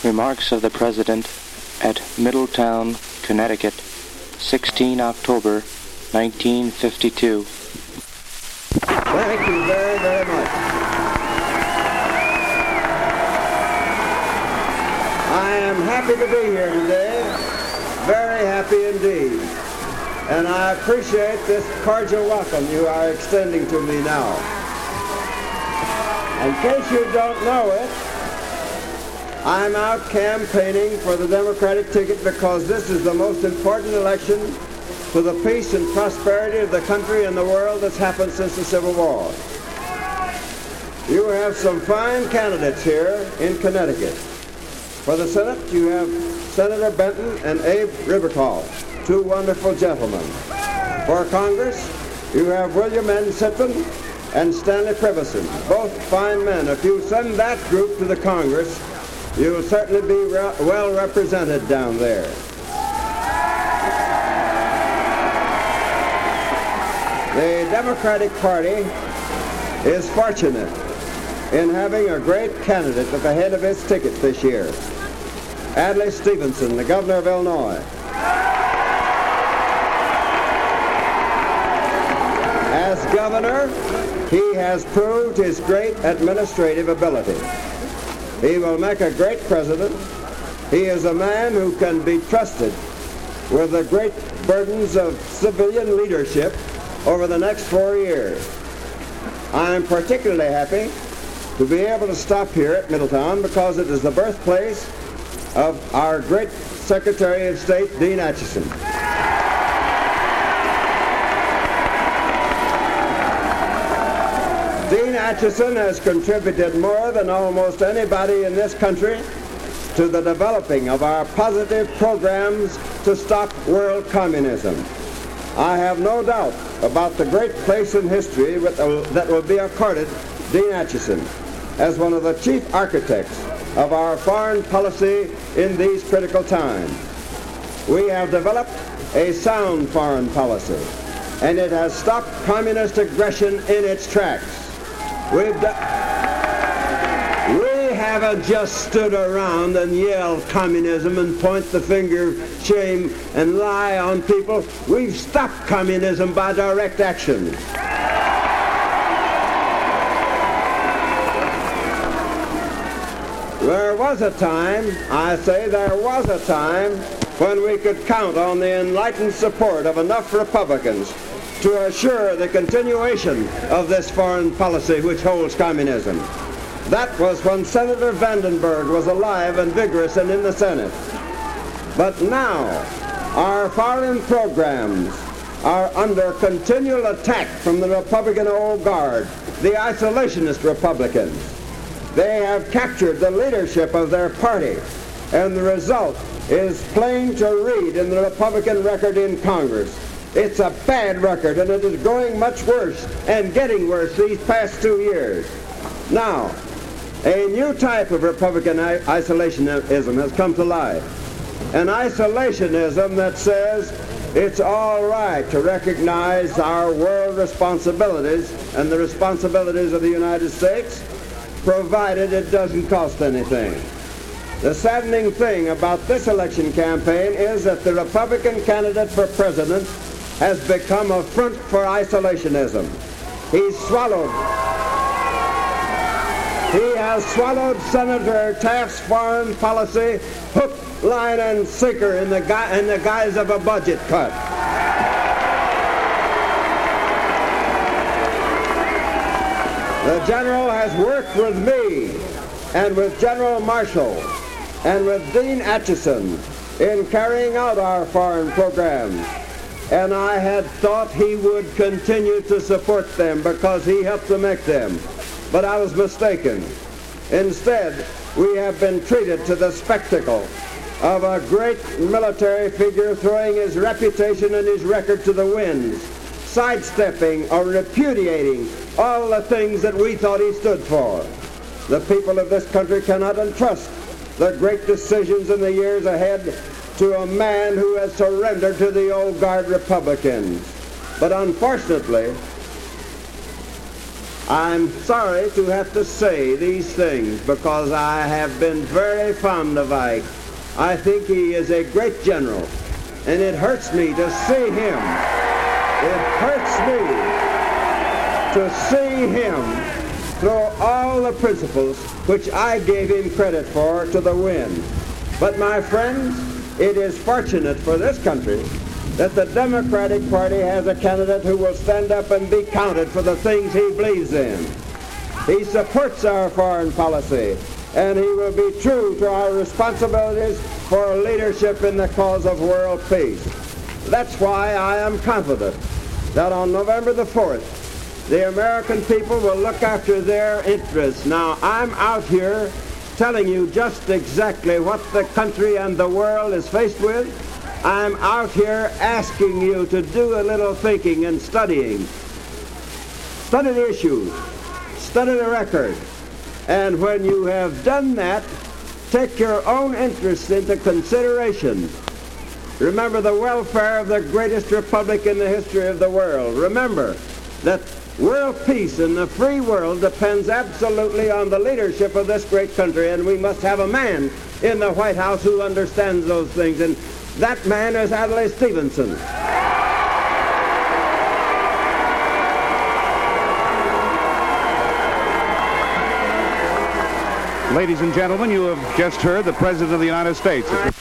Remarks of the President at Middletown, Connecticut, 16 October, 1952. Thank you very, very much. I am happy to be here today, very happy indeed. And I appreciate this cordial welcome you are extending to me now. In case you don't know it, I'm out campaigning for the Democratic ticket because this is the most important election for the peace and prosperity of the country and the world that's happened since the Civil War. You have some fine candidates here in Connecticut. For the Senate, you have Senator Benton and Abe Rivertall, two wonderful gentlemen. For Congress, you have William N. Sitman and Stanley Privison, both fine men. If you send that group to the Congress, you'll certainly be well represented down there. The Democratic Party is fortunate in having a great candidate at the head of its ticket this year, Adlai Stevenson, the governor of Illinois. As governor, he has proved his great administrative ability. He will make a great president. He is a man who can be trusted with the great burdens of civilian leadership over the next 4 years. I am particularly happy to be able to stop here at Middletown because it is the birthplace of our great Secretary of State, Dean Acheson. Dean Acheson has contributed more than almost anybody in this country to the developing of our positive programs to stop world communism. I have no doubt about the great place in history that will be accorded Dean Acheson as one of the chief architects of our foreign policy in these critical times. We have developed a sound foreign policy, and it has stopped communist aggression in its tracks. We haven't just stood around and yelled communism and point the finger, shame, and lie on people. We've stopped communism by direct action. There was a time, I say there was a time, when we could count on the enlightened support of enough Republicans to assure the continuation of this foreign policy which holds communism. That was when Senator Vandenberg was alive and vigorous and in the Senate. But now, our foreign programs are under continual attack from the Republican old guard, the isolationist Republicans. They have captured the leadership of their party, and the result is plain to read in the Republican record in Congress. It's a bad record, and it is growing much worse and getting worse these past 2 years. Now, a new type of Republican isolationism has come to life. An isolationism that says it's all right to recognize our world responsibilities and the responsibilities of the United States, provided it doesn't cost anything. The saddening thing about this election campaign is that the Republican candidate for president has become a front for isolationism. He has swallowed Senator Taft's foreign policy hook, line, and sinker in the guise of a budget cut. The general has worked with me and with General Marshall and with Dean Acheson in carrying out our foreign programs. And I had thought he would continue to support them because he helped to make them. But I was mistaken. Instead, we have been treated to the spectacle of a great military figure throwing his reputation and his record to the winds, sidestepping or repudiating all the things that we thought he stood for. The people of this country cannot entrust the great decisions in the years ahead to a man who has surrendered to the old guard Republicans. But unfortunately, I'm sorry to have to say these things because I have been very fond of Ike. I think he is a great general, and it hurts me to see him. It hurts me to see him throw all the principles which I gave him credit for to the wind. But my friends, it is fortunate for this country that the Democratic Party has a candidate who will stand up and be counted for the things he believes in. He supports our foreign policy, and he will be true to our responsibilities for leadership in the cause of world peace. That's why I am confident that on November the 4th, the American people will look after their interests. Now, I'm out here telling you just exactly what the country and the world is faced with. I'm out here asking you to do a little thinking and studying. Study the issues. Study the record. And when you have done that, take your own interests into consideration. Remember the welfare of the greatest republic in the history of the world. Remember that world peace in the free world depends absolutely on the leadership of this great country, and we must have a man in the White House who understands those things, and that man is Adlai Stevenson. Ladies and gentlemen, you have just heard the President of the United States.